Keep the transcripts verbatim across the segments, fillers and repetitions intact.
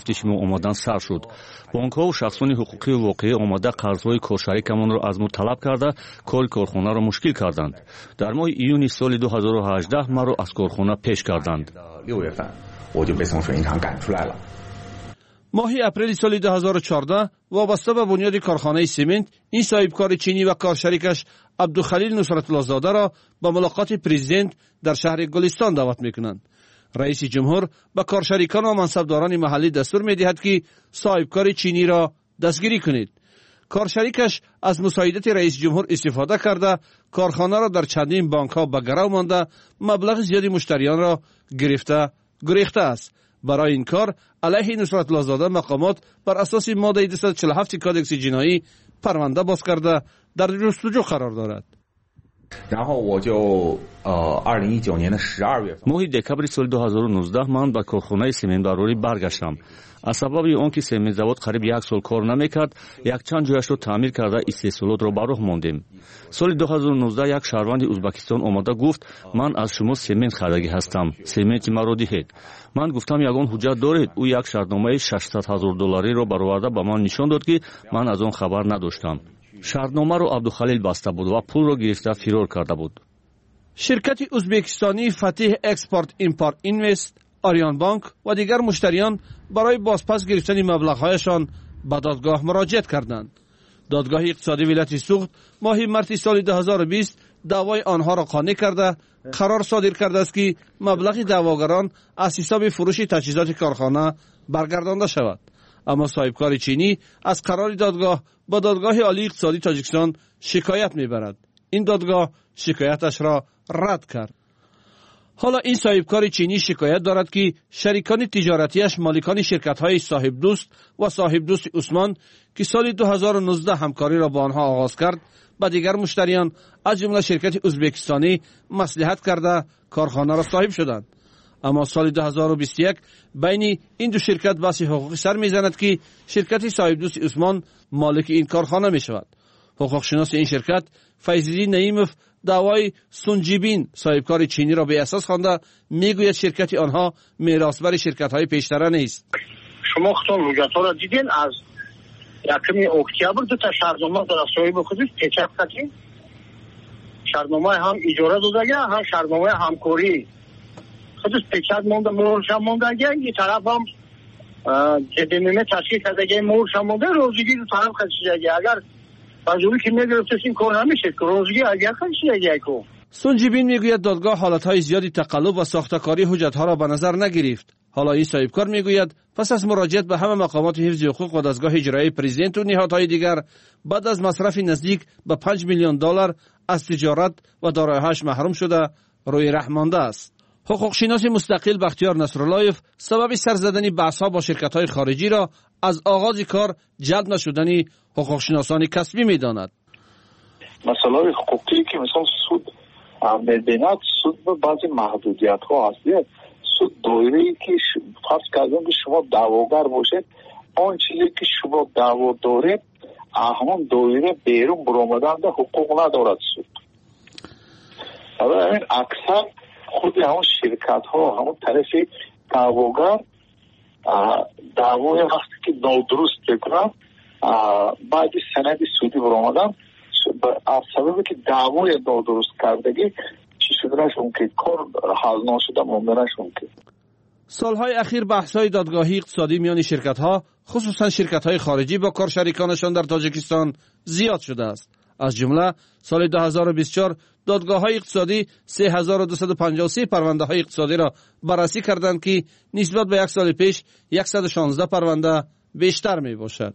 тафтиши мо омадан сар шуд. Бонкҳо ва шахсони ҳуқуқии воқеӣ омада қарзҳои коршарикамонро аз мо талаб карда, кори корхонаро мушкил карданд. Дар моҳи июни соли ду ҳазору ҳаждаҳ маро аз корхона пеш карданд. ماهی اپریل سال دو هزار و چهارده وابسته به بنیاد کارخانه سیمنت این صاحبکار چینی و کارشریکش عبدالخلیل نصرت الله زاده را به ملاقات پرزیدنت در شهر گلستان دعوت میکنند. رئیس جمهور به کارشریکان و منصبداران محلی دستور میدهد که صاحبکار چینی را دستگیری کنید. کارشریکش از مساعدت رئیس جمهور استفاده کرده کارخانه را در چندین بانک ها به گرو مانده مبلغ زیادی مشتریان را گرفته گریخته است. برای این کار علیه نصرت الله زاده مقامات بر اساس ماده دویست و چهل و هفت کادکس جنایی پرونده باز کرده در جستجو قرار دارد. ماه دکبر سال دو هزار و نوزده من به کارخانه سیمنتبراری برگشتم. از سبب آن که سیمنت завод قریب یک سال کار نمیکرد، یک چند جایش را تعمیر کرده استحصالات را به راه ماندیم. سال دو هزار و نوزده یک شهروند ازبکستان آمده گفت من از شما سیمنت خریدگی هستم، سیمنت مرا دهید. من گفتم یگان حجت دارید؟ او یک شرطنامه ششصد هزار دلاری را برآورده به من نشان داد که من از آن خبر نداشتم. شرطنامه را عبدالخلیل بسته بود و پول را گرفته فرار کرده بود. شرکت ازبکستانی فتح اکسپورت ایمپورت اینوست، آریان بانک و دیگر مشتریان برای بازپس گرفتن مبلغ‌هایشان به دادگاه مراجعت کردند. دادگاه اقتصادی ولایت سوخت ماه مارس سال دو هزار و بیست دعوای آنها را قانع کرده قرار صادر کرده است که مبلغ دعواگران از حساب فروش تجهیزات کارخانه برگردانده شود. اما صاحبکار چینی از قرار دادگاه با دادگاه عالی اقتصادی تاجیکستان شکایت میبرد. این دادگاه شکایتش را رد کرد. حالا این صاحبکار چینی شکایت دارد که شریکان تجارتیش مالکان شرکت‌های صاحب دوست و صاحب دوست عثمان که سال دو هزار و نوزده همکاری را با آنها آغاز کرد، با دیگر مشتریان از جمله شرکت ازبکستانی مصلحت کرده کارخانه را صاحب شدند. اما سال دو هزار و بیست و یک بین این دو شرکت بحث حقوقی سر میزند که شرکت صاحب دوست عثمان مالک این کارخانه می شود. حقوق شناس این شرکت فیض‌الدین نعیموف دعوای سونجیبین صاحبکار چینی را به اساس خوانده میگوید شرکت آنها میراثبر شرکت‌های پیشتره نیست. شما خودتون حجت‌ها را دیدین، از یکم اکتبر دو تا شرطنامه در صاحب خودش پیچک کردین. شرطنامه هم اجاره دادگی هم شرطنامه همکاری خودش پیچک مونده مورش هم موندگی. این طرف هم جدیمه تشکیل کردگی مورش هم مونده روزگی دو طرف خدشیدگی. اگر بازوری که میگرفتش این کار نمیشه که روزگی اگر خدشیدگی کن. سونجیبین میگوید دادگاه حالتهای زیادی تقلب و ساختکاری حجتها را به نظر نگرفت. حالا این صاحبکار میگوید پس از مراجعت به همه مقامات حفظ حقوق و دستگاه اجرایی پرزیدنت و نهادهای دیگر بعد از مصرف نزدیک به پنج میلیون دلار از تجارت و دارایی‌هاش محروم شده روی ره مانده است. حقوق شناس مستقل بختیار نصراللهیف سبب سر زدن بحث‌ها با شرکت‌های خارجی را از آغاز کار جلب نشدن حقوق شناسان کسبی می‌داند. مسائل حقوقی که مثلا سود می‌بیند، سود به بعضی محدودیت‌ها هست. سود دایره‌ای که فرض کردن که شما دعواگر باشید، آن چیزی که شما دعوا دارید همون دایره بیرون برآمدن حقوق ندارد سود. برای اکثر خود همون شرکت‌ها همون طرف دعواگر دعوای وقتی که نادرست بکنن بعد سند سودی برآمدن از سبب که دعوای نادرست کردگی چی شده نشون که کار حل نشده ممکن نشون که سالهای اخیر بحث‌های دادگاهی اقتصادی میان شرکت‌ها خصوصا شرکت‌های خارجی با کارشریکانشان در تاجیکستان زیاد شده است. از جمله سال دو هزار و بیست و چهار دادگاه‌های اقتصادی سه هزار و دویست و پنجاه و سه پرونده‌های اقتصادی را بررسی کردند که نسبت به یک سال پیش صد و شانزده پرونده بیشتر میباشد.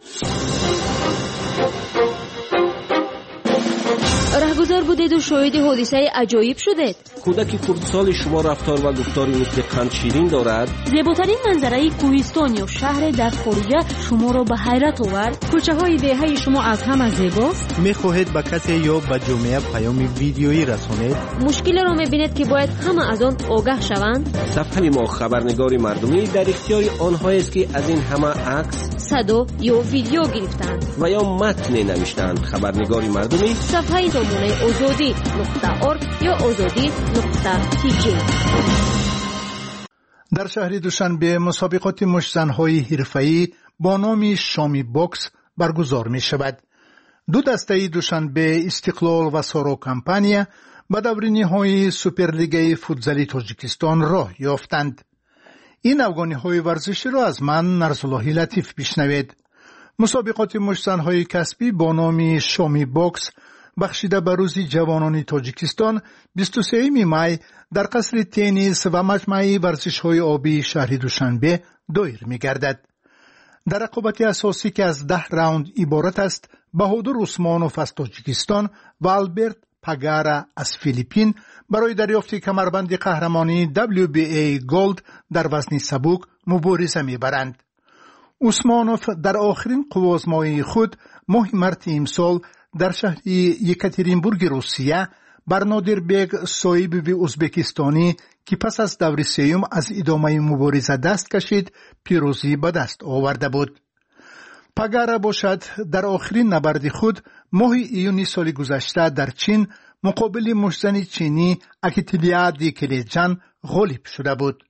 رهگذار بودید و شاهد حادثه عجایب شدید. کودک کردسال شما رفتار و گفتاری مثل قند شیرین دارد. زیباترین منظره کوهستان یا شهر در خارجه شما را به حیرت آورد. کوچه های دهه شما از همه زیباست. میخواهید به کسی یا به جامعه پیام ویدیویی رسانید؟ مشکل را میبینید که باید همه از آن آگاه شوند. صفحه ما خبرنگاری مردمی در اختیار آنها است که از این همه عکس، صدا یا ویدیو گرفتند و یا متن نوشتند. خبرنگاری مردمی صفحه نمونه آزادی نقطه ارگ یا آزادی نقطه تی جی. در شهر دوشنبه مسابقات مشت‌زن‌های حرفه‌ای با نام شامی باکس برگزار می شود. دو دسته دوشنبه استقلال و سارو کمپانیا به دور نهایی سوپرلیگ فوتزالی تاجیکستان راه یافتند. این افغانی‌های ورزشی را از من نرسالله لطیف بشنوید. مسابقات مشت‌زن‌های کسبی با نام شامی باکس بخشیده به روز جوانان تاجیکستان بیست و سوم می در قصر تنیس و مجمع ورزش‌های آبی شهر دوشنبه دایر می‌گردد. در رقابت اساسی که از ده راوند عبارت است، بهادر عثمانوف از تاجیکستان و آلبرت پاگارا از فیلیپین برای دریافت کمربند قهرمانی دبلیو بی ای گولد در وزن سبک مبارزه می‌برند. عثمانوف در آخرین قوازمایی خود ماه مارس امسال در شهر یکاترینبورگ روسیه بر نادربگ سایبوی ازبکستانی که پس از دور سیوم از ادامه مبارزه دست کشید پیروزی به دست آورده بود. پاگارا باشد در آخرین نبرد خود ماه ایونی سال گذشته در چین مقابل مشتزن چینی اکیتیلیا دیکلیجان غالب شده بود.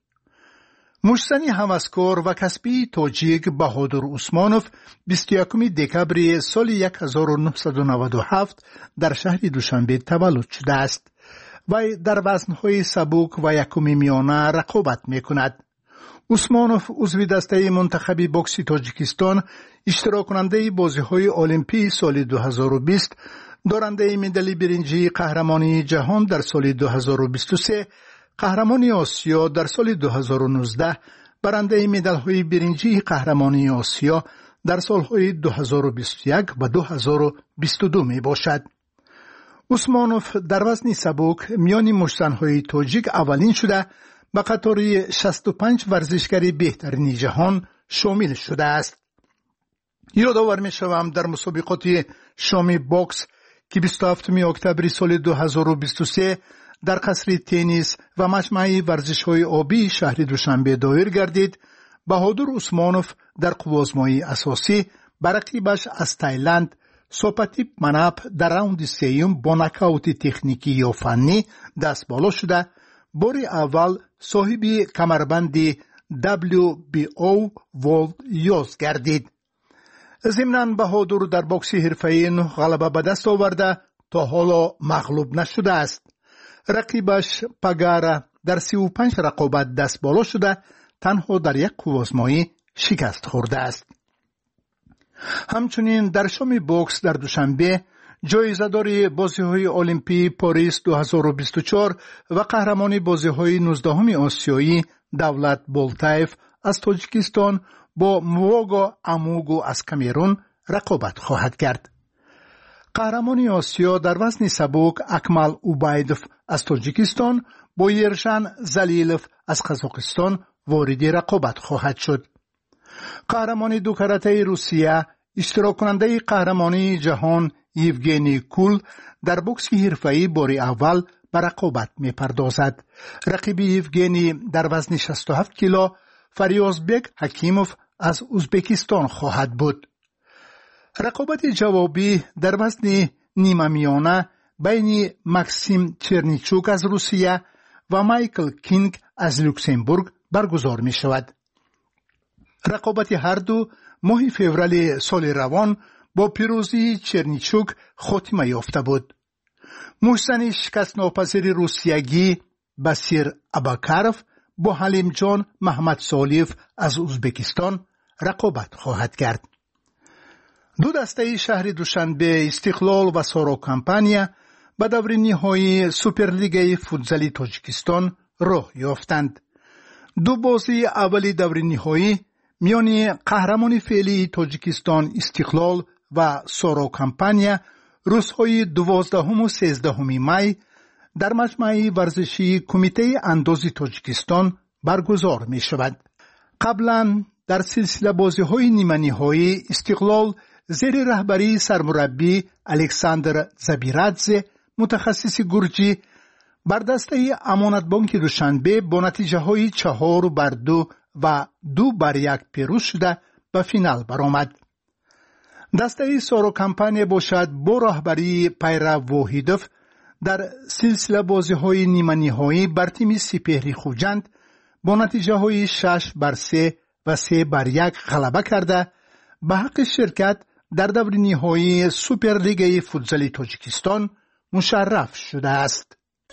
مشتزن هوسکار و کسبی تاجیک بهادر عثمانوف بیست و یکم دکبر سال هزار و نهصد و نود و هفت در شهر دوشنبه تولد شده است و در وزنهای سبک و یکم میانه رقابت میکند. عثمانوف عضو دسته منتخب بوکس تاجیکستان، اشتراک کننده بازی‌های المپی سال دو هزار و بیست، دارنده مدال برنجی قهرمانی جهان در سال دو هزار و بیست و سه، قهرمانی آسیا در سال دو هزار و نوزده، برنده مدال‌های برنجی قهرمانی آسیا در سال‌های دو هزار و بیست و یک و دو هزار و بیست و دو می باشد. عثمانوف در وزن سبک میان مشت‌زن‌های تاجیک اولین شده به قطار شصت و پنج ورزشکار بهترین جهان شامل شده است. یادآور می‌شوم در مسابقات شامی باکس که بیست و هفتم اکتبر سال دو هزار و بیست و سه در قصر تنیس و مجمع ورزش‌های آبی شهر دوشنبه دایر گردید، بهادر عثمانوف در قوازمایی اساسی بر رقیبش از تایلند سوپاتیپ مناپ در راوند سیوم با نکاوت تکنیکی یا فنی دست بالا شده بار اول صاحب کمربند دبلیو بی او ورلد یوز گردید. ضمناً بهادر در بوکس حرفه‌ای نه غلبه به دست آورده تا حالا مغلوب نشده است. رقیبش پاگارا در سی و پنج رقابت دست بالا شده تنها در یک قوازمایی شکست خورده است. همچنین در شامی باکس در دوشنبه جایزه‌دار بازی‌های المپی پاریس دو هزار و بیست و چهار و قهرمان بازی‌های نوزدهم آسیایی دولت بولتایف از تاجیکستان با مواگا اموگو از کامرون رقابت خواهد کرد. قهرمان آسیا در وزن سبک اکمل اوبایدوف از تاجیکستان با یرشن زلیلوف از قزاقستان وارد رقابت خواهد شد. قهرمان دو کاراته روسیه، اشتراک کننده قهرمانی جهان یوگنی کول در بوکس حرفه‌ای بار اول به رقابت می‌پردازد. رقیب یوگنی در وزن شصت و هفت کیلو فریازبک حکیموف از ازبکستان خواهد بود. رقابت جوابی در وزن نیمه میانه بین ماکسیم چرنیچوک از روسیه و مایکل کینگ از لوکسمبورگ برگزار می شود. رقابت هر دو ماه فوریه سال روان با پیروزی چرنیچوک خاتمه یافته بود. مشتزن شکست ناپذیر روسیگی باسیر اباکاروف با حلیم جان محمد سالیف از ازبکستان رقابت خواهد کرد. دو دسته شهر دوشنبه استقلال و سارو کمپانیا به دور نهایی سوپرلیگ فوتزالی تاجیکستان راه یافتند. دو بازی اولی دور نهایی میان قهرمان فعلی تاجیکستان استقلال و سارو کمپانیا روزهای دوازدهم و سیزدهم می در مجمع ورزشی کمیته اندازی تاجیکستان برگزار می شود. قبلا در سلسله بازی‌های نیمه نهایی استقلال زیر رهبری سرمربی الکساندر زبیرادزه متخصص گرجی بر دسته امانت بانک دوشنبه با نتیجه های چهار بر دو و دو بر یک پیروز شده به فینال برآمد. دسته سارو کمپانیا باشد با رهبری پیرو واحدوف در سلسله بازی‌های نیمه نهایی بر تیم سپهری خوجند با نتیجه های شش بر سه و سه بر یک غلبه کرده به حق شرکت در دور نهایی سوپر لیگ فوتزال تاجیکستان مشرف شده است.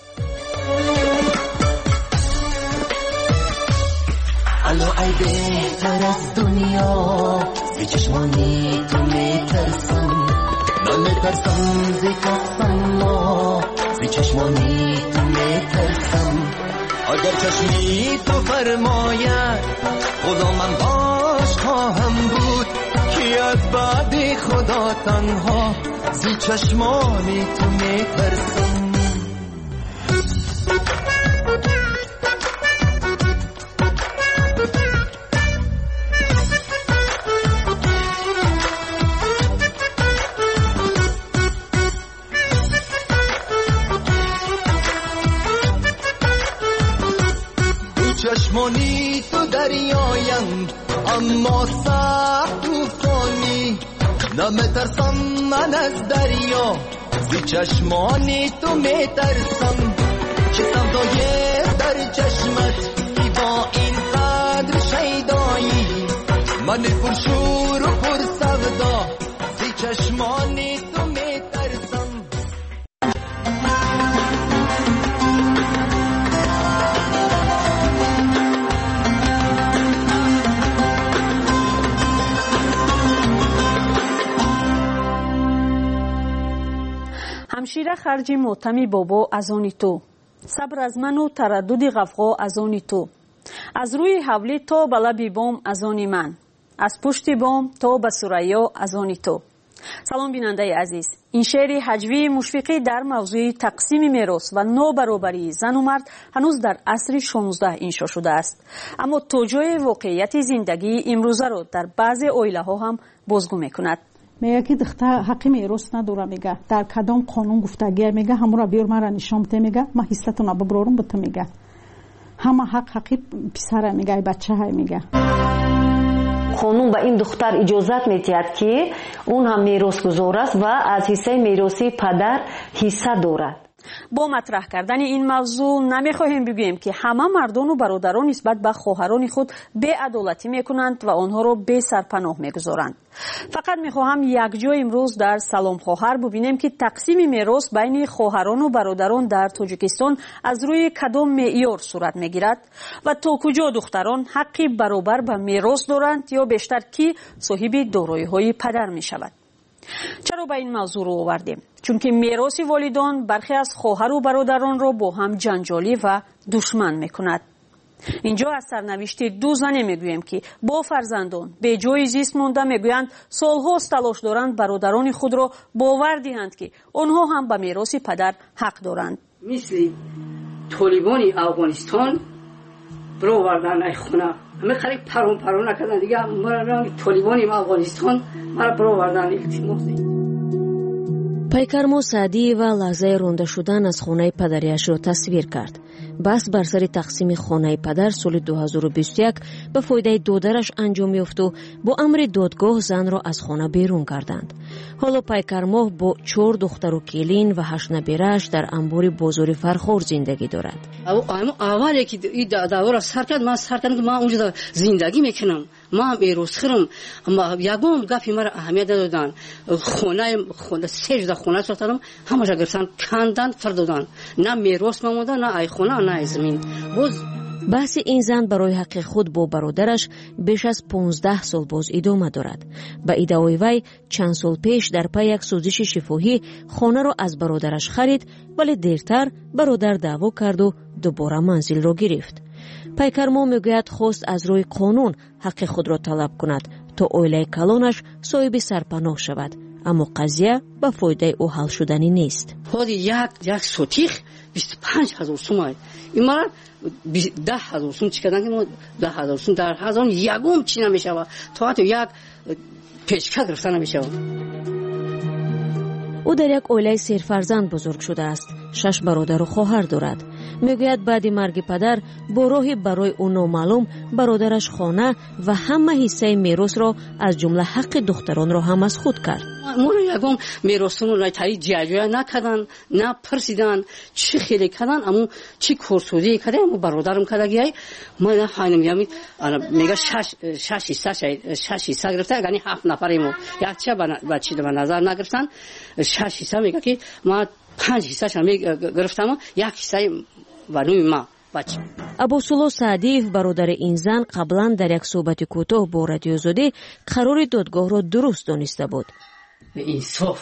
الو ای بهتر از دنیا زی چشمانی تو میترسم نمیترسم زی کسم ما زی چشمانی تو میترسم اگر چشمی تو فرماید خدا من باش خواهم بود که از بعد خدا تنها زی چشمانی تو میترسم. چشمانی تو دریایم اما سخت توفانی نمیترسم من از دریا زی چشمانی تو میترسم چه سودای در چشمت ای با این قدر شیدایی من پرشور و پر سودا زی چشمانی تو میترسم. همشیره خرجی موتمی بابا از آنی تو صبر از من و تردد غفغا از آنی تو از روی حولی تا به لب بام از آنی من از پشت بام تا به ثریا از آنی تو. سلام بیننده عزیز، این شعر هجوی مشفقی در موضوع تقسیم میراث و نابرابری زن و مرد هنوز در عصر شانزده انشا شده است، اما توجیه واقعیت زندگی امروزه را در بعضی عائله ها هم بازگو میکند. میگه که دختر حقی میراث نداره، میگه در کدام قانون گفتگی میگه همون را بیار مرا نشان بده، میگه ما حصتون اب برورم بته، میگه همه حق حقی پسر میگه بچه های میگه قانون به این دختر اجازت میدهد که اون هم میراث گزار است و از حصه میراثی پدر حصه دارد. با مطرح کردن این موضوع نمیخواهیم بگوییم که همه مردان و برادران نسبت به خواهران خود بی‌عدالتی میکنند و آنها را بی سرپناه میگذارند. فقط میخواهم یک جا امروز در سلام خواهر ببینیم که تقسیم میراث بین خواهران و برادران در تاجیکستان از روی کدام معیار صورت میگیرد و تا کجا دختران حقی برابر به میراث دارند یا بیشتر کی صاحب دارایی‌های پدر میشود. چرا به این موضوع رو آوردیم؟ چون که میراث والدان برخی از خواهر و برادران را با هم جنجالی و دشمن میکند. اینجا از سرنوشت دو زن میگوییم که با فرزندان به جای زیست مانده، میگویند سالهاست تلاش دارند برادران خود را باور دهند که آنها هم به میراث پدر حق دارند. مثل طالبان افغانستان برو وردن ای خونه همه خریق پرون پرون نکردن دیگه، مرا طالبان افغانستان مرا برو وردن التماس. پیکرمو سعدی و لحظه رانده شدن از خانه پدریش را تصویر کرد. بس بر سر تقسیم خانه پدر سال دو هزار و بیست و یک به فایده دادرش انجام یافت و با امر دادگاه زن را از خانه بیرون کردند. حالا پیکرمو با چهار دختر و کلین و هشت نبیره‌اش در انبار بازار فرخور زندگی دارد. اولی که این دعوا را سر کرد، من سر کردم که من اونجا زندگی میکنم، من میراث خورم، اما یگام گپی مرا اهمیت دادن. خانه خانه سه خونه ساختم، همش گرفتن کندن فردادن، نه میراث مونده نه ای خونه نه زمین. باز بحث این زن برای حق خود با برادرش بیش از پانزده سال باز ادامه دارد. به ادعای وی چند سال پیش در پی یک سوزش شفاهی خانه را از برادرش خرید، ولی دیرتر برادر دعوا کرد و دوباره منزل را گرفت. پیکرمو میگوید خواست از روی قانون حق خود را طلب کند تا عائله کلانش صاحب سرپناه شود، اما قضیه به فایده او حل شدنی نیست. خود یک یک سوتیخ بیست و پنج هزار سوم، این مرا ده هزار سوم چی کردن که ما ده هزار سوم در هزار یگم چی نمیشود، تا حتی یک پیشکش گرفتن نمیشود. او در یک عائله سه فرزند بزرگ شده است. شش برادر و خواهر دارد. میگوید بعد مرگ پدر با راهی برای او نامعلوم برادرش خانه و همه حصه میراث را از جمله حق دختران را هم از خود کرد. مون یکم میراثمون را تایی جاجویا نکردن، نه پرسیدن چی خیلی کردن، اما چی کورسودی کردن، اما برادرم کردگی من خانم یامی میگه شش شش شش شش حصه گرفته، یعنی هفت نفریمو یا چه بچه به نظر نگرفتن، شش حصه میگه که ما پنج حصه شما گرفتم، یک حصه ونوی ما بچه. ابوسولو سعدیف برادر این زن قبلا در یک صحبت کوتاه با رادیو زاده قرار دادگاه را درست دانسته بود. انصاف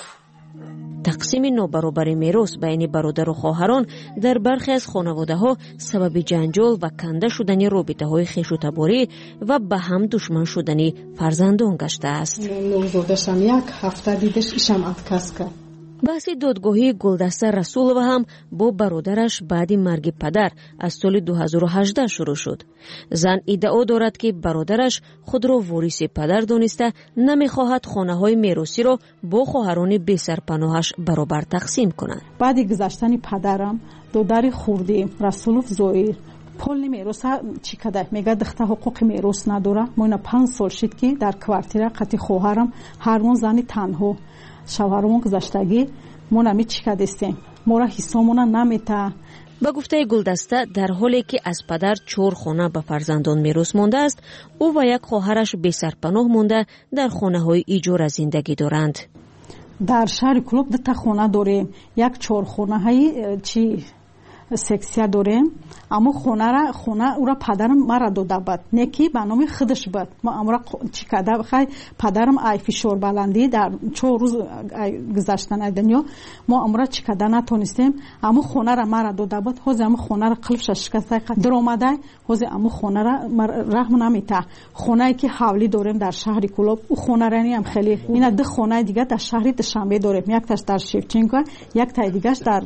تقسیم نابرابر میراث بین برادر و خواهران در برخی از خانواده‌ها سبب جنجال و کنده شدن رابطه‌های خویشتباری و به هم دشمن شدن فرزندان گشته است. نوزادشم یک هفته دیدش ایشم اتکاس کرد. بحث دادگاهی گلدسته رسولова هم با برادرش بعد مرگ پدر از سال دو هزار و هجده شروع شد. زن ادعا دارد که برادرش خود را وارث پدر دانسته نمیخواهد خانه‌های میراثی را با خواهران بی سرپناهش برابر تقسیم کند. بعد گذشتن پدرم دوداری خوردیم رسولوف زویر پول میراث چی کده میگه دختر حقوق میراث نداره. ما پنج سال شد که در کوارتیر قتی خواهرم هرمون زنی تنها شوهرمون گذشتگی ما نمی چی کدستیم ما را حسامونا نمیته. با گفته گلدسته در حالی که از پدر چهار خانه به فرزندان میراث مانده است، او و یک خواهرش بی سرپناه مانده در خانه های ایجار زندگی دارند. در شهر کلوب دو تا خانه داریم، یک چهار خانه های چی سکسیا داریم، اما خونه را خونه او را پدرم مرا داده بود نکی به نام خودش بود. ما امرا چی کده بخوای پدرم ای فشار بلندی در چهار روز گذشتن دنیا ما امرا چی کده نتونستیم، اما خونه را مرا داده بود. حوز اما خونه را قلبش شکسته در اومده، حوز اما خونه را رحم نمیته. خونه ای که حولی داریم در شهر کلوب او خونه را نیم خیلی اینا دو خانه دیگه در شهر دشنبه داریم، یک تاش در شیفچینکو یک تا دیگهش در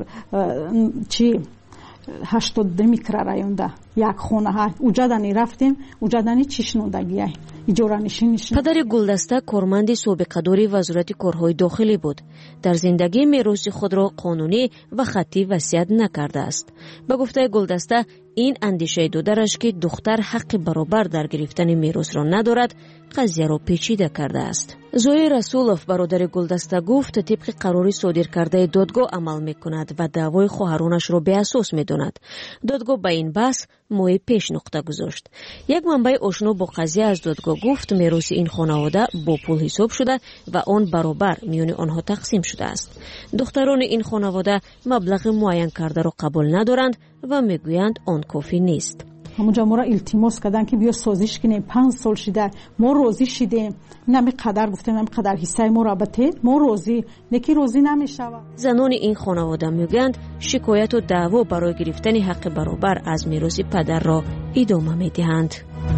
چی هشتاد دو میکرایون ده یک خونه ها اوجادانی رفتیم اوجادانی چشنودگی های ایجورانشین نشین. پدر گلدسته کارمند سابقه‌داری وزارت کارهای داخلی بود. در زندگی میراث خود را قانونی و خطی وصیت نکرده است. به گفته گلدسته این اندیشه دودرش که دختر حق برابر در گرفتن میراث را ندارد قضیه را پیچیده کرده است. زوی رسولوف برادر گلدسته گفت طبق قرار صادر کرده دادگاه عمل میکند و دعوای خواهرانش را به اساس میداند. دادگاه به این بحث موی پیش نقطه گذاشت. یک منبع آشنا با قضیه از دادگاه گفت میراث این خانواده با پول حساب شده و آن برابر میان آنها تقسیم شده است. دختران این خانواده مبلغ معین کرده را قبول ندارند و میگویند آن کافی نیست. همونجا ما را التماس کردن که بیا سازش کنیم، پنج سال شده ما روزی شدیم نمی قدر گفتیم نمی قدر حصه ما را بته ما روزی نکی روزی نمیشود. زنان این خانواده میگویند شکایت و دعوا برای گرفتن حق برابر از میراث پدر را ادامه میدهند.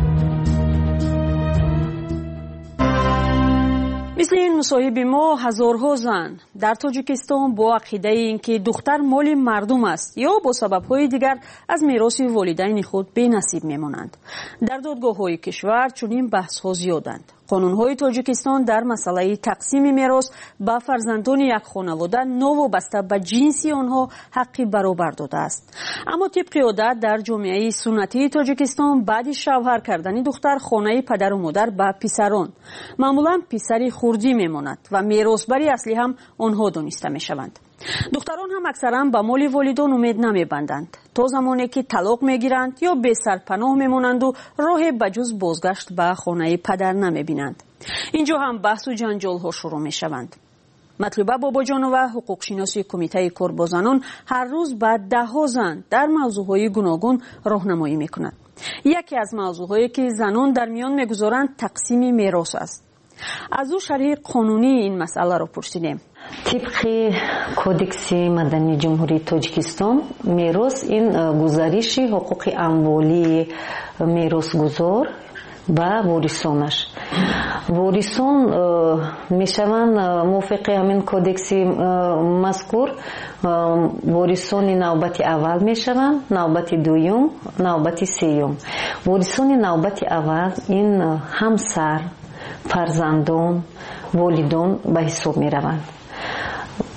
مثل این مصاحب ما هزارها زن در تاجیکستان با عقیده اینکه دختر مال مردم است یا با سبب‌های دیگر از میراث والدین خود بی نصیب میمانند. در دادگاه‌های کشور چنین بحث‌ها زیادند. قانون‌های تاجیکستان در مسئله تقسیم میراث به فرزندان یک خانواده نوابسته به جنسی آنها حقی برابر داده است. اما طبق عادت در جامعه سنتی تاجیکستان بعد شوهر کردن دختر خانه پدر و مادر به پسران معمولا پسری خردی میماند و میراثبری اصلی هم آنها دانسته میشوند. دختران هم اکثرا به مال والدان امید نمیبندند تا زمانی که طلاق میگیرند یا به سرپناه میمونند و راه بجز بازگشت به خانه پدر نمیبینند. اینجا هم بحث و جنجال ها شروع میشوند. مطلوبه بابا جانو و حقوق شناسی کمیته کار با زنان هر روز به ده ها زن در موضوعهای گوناگون راهنمایی میکنند. یکی از موضوعهایی که زنان در میان میگذارند تقسیم میراث است. از او شرح قانونی این مسئله را پرسیدیم. طبق کودکس مدنی جمهوری تاجیکستان میراث این گزارش حقوق اموالی میراثگزار و وارثانش. وارثان میشوند موافق همین کودکس مذکور وارثان نوبت اول میشوند، نوبت دوم، نوبت سوم. وارثان نوبت اول این همسر، فرزندان، والدان به حساب می روند.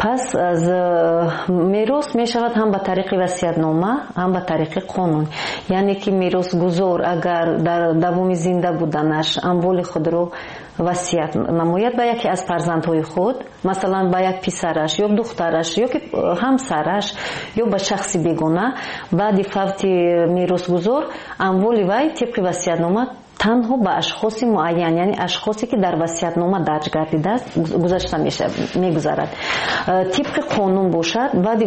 پس از میراث می شود هم به طریق وصیت‌نامه هم به طریق قانون. یعنی که میراث‌گذار اگر در دوام زنده بودنش اموال خود رو وصیت نماید به یکی از فرزندهای خود، مثلا به یک پسرش یا دخترش یا که همسرش یا به شخص بیگانه، بعد فوت میراث‌گذار اموال وی طبق وصیت‌نامه تنها به اشخاص معین، یعنی اشخاصی که در وصیت‌نامه درج گردیده است گذاشته میشه میگذارد. طبق قانون باشد بعد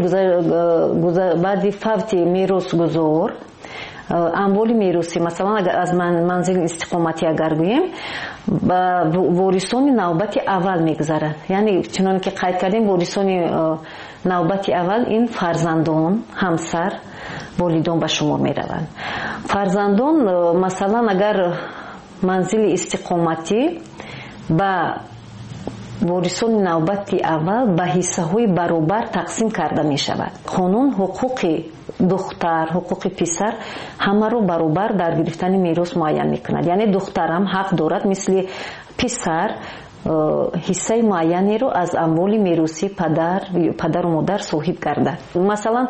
بعد فوت میراث‌گذار اموال میراثی، مثلا اگر از منزل استقامتی اگر گوییم با وارثان نوبت اول میگذرد. یعنی چنان که قید کردیم وارثان نوبت اول این فرزندان، همسر، والدان به شما میروند. فرزندان مثلا اگر منزل استقامتی با وارثان نوبت اول به حصه های برابر تقسیم کرده می شود. قانون حقوق دختر، حقوق پسر همه رو برابر در گرفتن میراث معین می کند. یعنی دختر هم حق دارد مثل پسر حصه معینی رو از اموال میراثی پدر پدر و مادر صاحب گردد. مثلا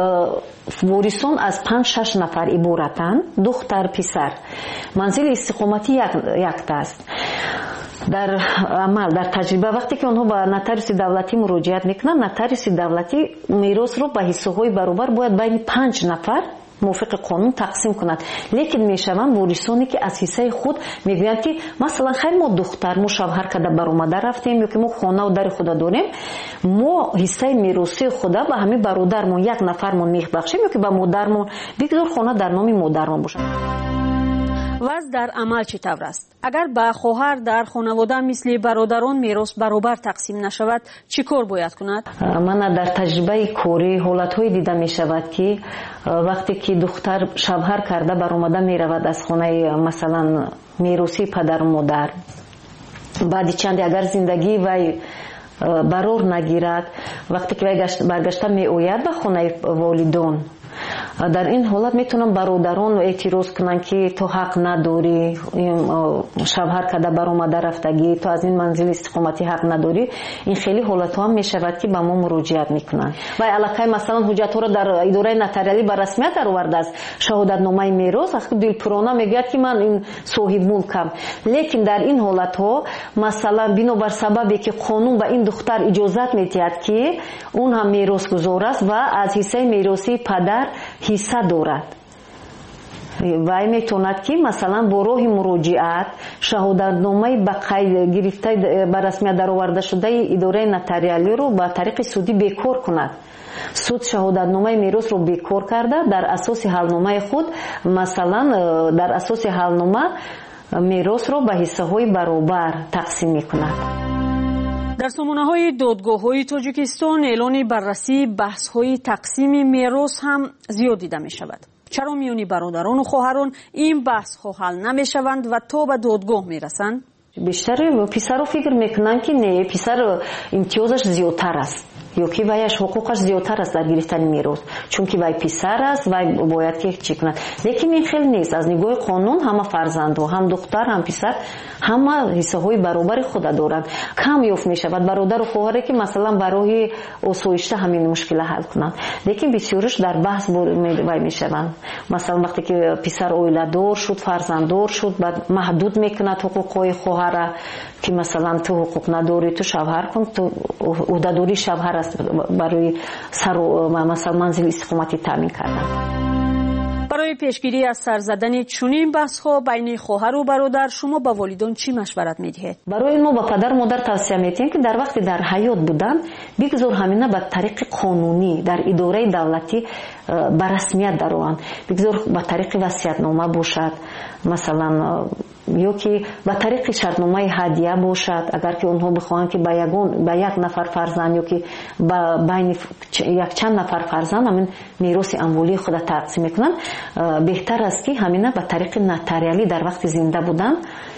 وارثان از پنج شش نفر عبارتند، دختر پسر. منزل استقامتی یک یک است. در عمل در تجربه وقتی که اونها به نotarius دولتی مراجعت میکنن، نotarius دولتی میراث رو به حصه های برابر باید بین پنج نفر موافق قانون تقسیم کند. لیکن میشوند وارثانی که از حصه خود میگویند که مثلا خیر ما دختر ما شوهر کرده برآمده رفتیم یا که ما خانه و در خود داریم، ما حصه میراثی خود به همین برادرمون یک نفرمون میبخشیم یا که به مادرمون بگذار خانه در نام مادرمون باشه. وضع در عمل چطور است؟ اگر با خواهر در خانواده مثل برادران میراث برابر تقسیم نشود چی کار باید کند؟ من در تجربه کاری حالت‌های دیده می شود که وقتی که دختر شوهر کرده برآمده می رود از خانه مثلا میراثی پدر و مادر، بعد چند اگر زندگی وی برار نگیرد، وقتی که وی برگشته می آید به خانه والدان، در این حالت میتونم برادران اعتراض کنن که تو حق نداری، شوهر کرده برآمده رفتگی، تو از این منزل استقامتی حق نداری. این خیلی حالت ها هم میشود که به ما مراجعت میکنن و علاقه مثلا حجت ها رو در اداره نتاریالی به رسمیت آورده است، شهادت نامه میراث، وقتی دلپرانه میگه که من این صاحب ملکم. لیکن در این حالت ها مثلا بنابر سببی که قانون به این دختر اجازت میدهد که اون هم میراث گذار است و از حصه میراثی پدر حصه دارد، وای میتوند که مثلا با راه مراجعت شهادتنامه به قید گرفته به رسمیت درآورده شده اداره نتاریالی رو به طریق سودی بیکار کند. سود شهادتنامه میراث رو بیکار کرده، در اساس حلنامه خود مثلا در اساس حلنامه میراث رو به حصه های برابر تقسیم میکند. در سامانه‌های دادگاه‌های تاجیکستان اعلان بررسی بحث‌های تقسیم میراث هم زیاد دیده می‌شود. چرا میانی برادران و خواهران این بحث‌ها حل نمی‌شوند و تا به دادگاه می‌رسند؟ بیشتر پسر رو فکر میکنن که نه، پسر امتیازش زیادتر است یا که ویش حقوقش زیادتر است در گرفتن میراث، چون که وی پسر است و باید که چی کند. لیکن این خیلی نیست. از نگاه قانون همه فرزند و هم دختر هم پسر همه حصه های برابر خود دارند. کم یافت می شود برادر و خواهری که مثلا برای آسایش همین مشکل حل کنند، لیکن بسیارش در بحث وی می شوند. مثلا وقتی که پسر اویله دار شد، فرزنددار شد، بعد محدود میکند حقوقهای خواهر که مثلا تو حقوق نداری، تو شوهر کن، تو عهده‌داری شوهر است برای سر و مثلا منزل استقامتی تامین کردن. برای پیشگیری از سر زدن چنین بحث‌ها بین خواهر و برادر شما با والدان چی مشورت می‌دهید؟ برای ما با پدر مادر توصیه می‌کنیم که در وقتی در حیات بودن بگذار همینه به طریق قانونی در اداره دولتی به رسمیت درآیند، بگذار به طریق وصیت‌نامه باشد، مثلا یا که به طریق شرطنامه هدیه باشد، اگر که اونها بخواهند که به یگان به یک نفر فرزند یا که بین یک چند نفر فرزند همین میراث اموالی خود تقسیم میکنن، بهتر است که همینه به طریق نتاریالی در وقت زنده بودن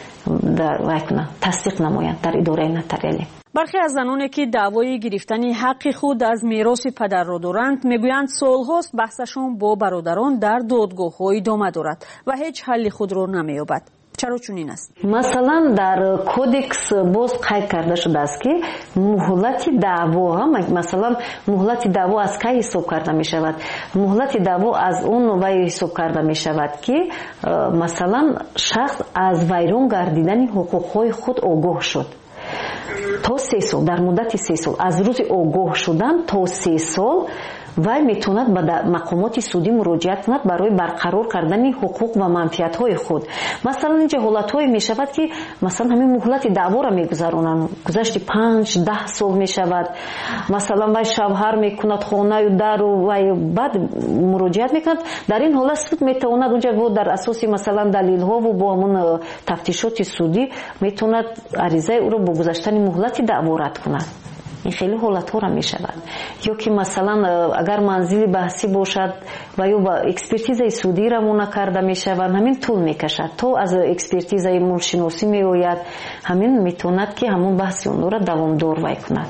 در وایکنه تصدیق نمایند در اداره نتاریالی. برخی از زنانی که دعوای گرفتن حق خود از میراث پدر را دارند میگویند سالهاست بحثشون با برادران در دادگاه‌ها ادامه دارد و هیچ حل خود را نمی‌یابد. چرا چنین است؟ مثلا در کودکس باز قید کرده شده است که مهلت دعوا، مثلا مهلت دعوا از کی حساب کرده می شود؟ مهلت دعوا از اون نوعی حساب کرده می شود که مثلا شخص از ویران گردیدن حقوقهای خود آگاه شد تا سه سال، در مدت سه سال از روز آگاه شدن تا سه سال وای میتوند به مقامات سودی مراجعت کند برای برقرار کردن حقوق و منفعت‌های خود. مثلا اینجا حالت‌های میشود که مثلا همین مهلت دعوا را میگذرونن، گذشت پنج ده سال میشود، مثلا وای شوهر میکند خانه و در و بعد مراجعت میکند. در این حالت سود میتواند اونجا در اساس مثلا دلیل‌ها و با همون تفتیشات سودی میتواند عریضه او را با گذشتن مهلت دعوا رد کند. این خیلی حالت‌ها را میشود. یا که مثلا اگر منزل بحثی باشد و یا با اکسپرتیزه سودی را مونه کرده میشود، همین طول میکشد تا از اکسپرتیزه مولشناسی میآید، همین میتواند که همون بحث اون را دوامدار وای کند.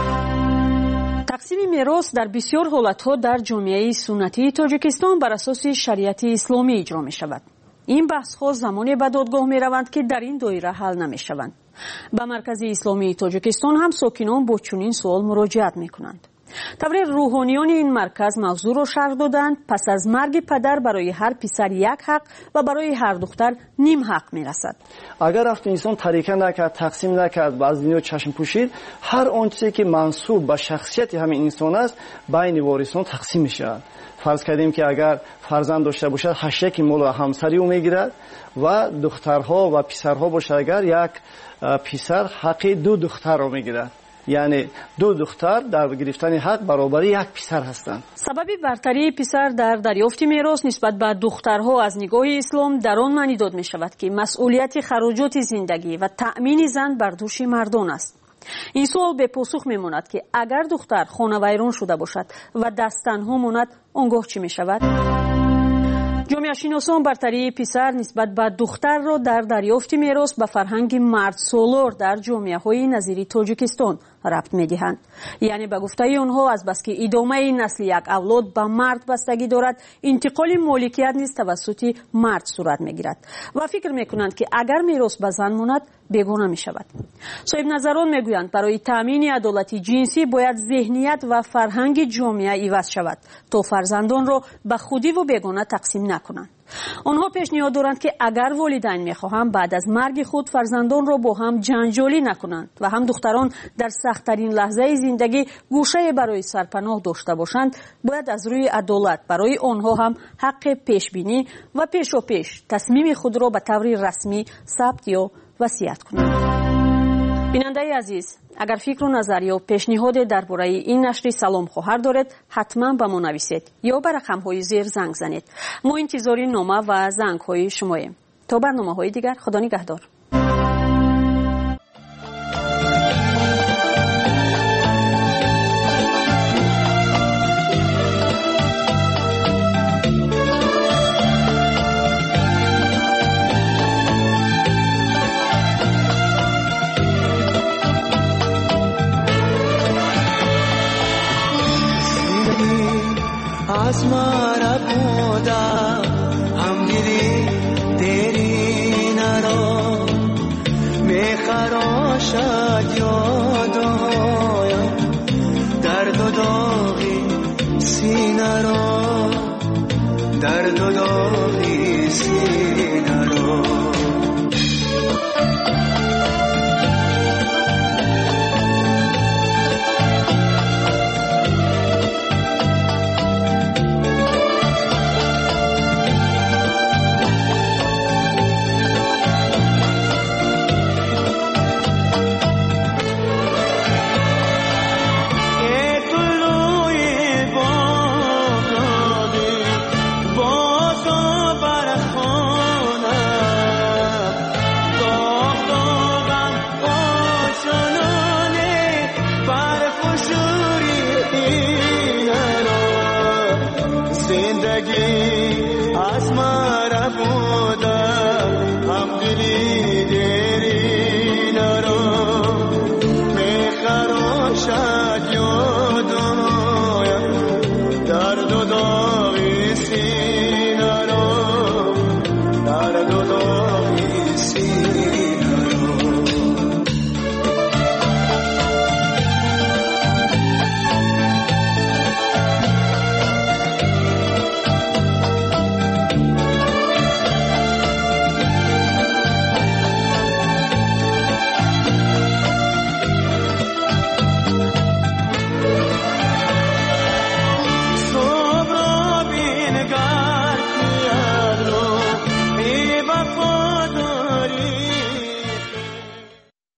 تقسیم میراث در بسیار حالت‌ها در جامعه سنتی تاجیکستان بر اساس شریعت اسلامی اجرا میشود. این بحث‌ها زمانی به دادگاه می‌روند که در این دایره حل نمی‌شوند. به مرکز اسلامی تاجیکستان هم ساکنان با چنین سوال مراجعت می‌کنند. طوری روحانیان این مرکز موضوع را شرح دادند پس از مرگ پدر برای هر پسر یک حق و برای هر دختر نیم حق می‌رسد. اگر وقتی انسان طریقه نکرد، تقسیم نکرد و از دنیا چشم پوشید، هر آنچه که منسوب به شخصیت همین انسان است بین وارثان تقسیم می‌شود. فرض کردیم که اگر فرزند داشته باشد هشت یک مال همسری او میگیرد و دخترها و پسرها باشد اگر یک پسر حق دو دختر را میگیرد، یعنی دو دختر در گرفتن حق برابر یک پسر هستند. سبب برتری پسر در دریافت میراث نسبت به دخترها از نگاه اسلام در آن معنی داده می شود که مسئولیت خراجات زندگی و تأمین زن بر دوش مردان است. این سوال به پاسخ میماند که اگر دختر خانه ویران شده باشد و دست تنها ماند آنگاه چی می شود؟ جامعه شناسان برتری پسر نسبت به دختر را در دریافت میراث به فرهنگ مرد سالار در جامعه های نظیر تاجیکستان ربط می دهند. یعنی به گفته آنها از بس که ادامه نسل یک اولاد به مرد بستگی دارد، انتقال مالکیت نیز توسط مرد صورت می گیرد و فکر می کنند که اگر میراث به زن ماند بیگانه می شود. صاحب نظران می گویند برای تامین عدالت جنسی باید ذهنیت و فرهنگ جامعه عوض شود تا فرزندان را به خودی و بیگانه تقسیم نکنند. آنها پیشنهاد دارند که اگر والدین میخواهند بعد از مرگ خود فرزندان را با هم جنجالی نکنند و هم دختران در سخت‌ترین لحظه زندگی گوشه برای سرپناه داشته باشند، باید از روی عدالت برای آنها هم حق پیشبینی و پیشا پیش تصمیم خود را به طور رسمی ثبت یا وصیت کنند. بیننده عزیز، اگر فکر و نظر یا پیشنهاد درباره این نشر سلام خواهر دارید حتما به ما نویسید یا به رقم های زیر زنگ زنید. ما انتظار نامه و زنگ های شماییم. تا برنامه های دیگر، خدا نگهدار. आसमान खोदा हम गिरी तेरी नरो मैं खरोशा यादो दर्द दोगी सीना रो दर्द दो